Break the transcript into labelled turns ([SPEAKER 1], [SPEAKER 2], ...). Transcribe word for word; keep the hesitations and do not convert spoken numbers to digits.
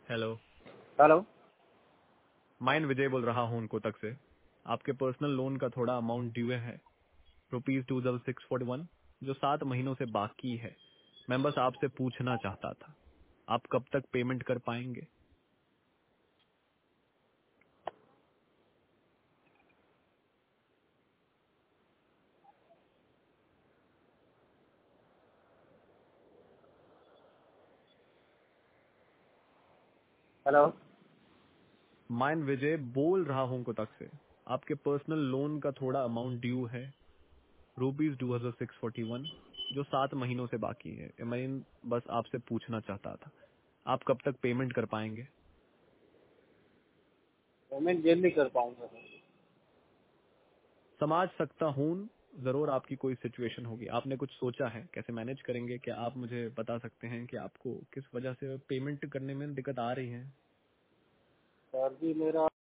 [SPEAKER 1] Hello.
[SPEAKER 2] Hello.
[SPEAKER 1] Mine विजय बोल रहा हूँ कोटक से। आपके पर्सनल लोन का थोड़ा अमाउंट ड्यू है, rupees two thousand six forty one, जो सात महीनों से बाकी है। मैं बस आपसे पूछना चाहता था, आप कब तक पेमेंट कर पाएंगे?
[SPEAKER 2] हेलो।
[SPEAKER 1] माइन विजय बोल रहा हूँ कोटक से। आपके पर्सनल लोन का थोड़ा अमाउंट ड्यू है, rupees two thousand six forty one, जो सात महीनों से बाकी है। मैं बस आपसे पूछना चाहता था, आप कब तक पेमेंट कर पाएंगे?
[SPEAKER 2] पेमेंट जल्दी कर पाऊंगा सर।
[SPEAKER 1] समझ सकता हूँ, जरूर आपकी कोई सिचुएशन होगी। आपने कुछ सोचा है कैसे मैनेज करेंगे? क्या आप मुझे बता सकते हैं कि आपको किस वजह से पेमेंट करने में दिक्कत आ रही है?
[SPEAKER 2] सर जी मेरा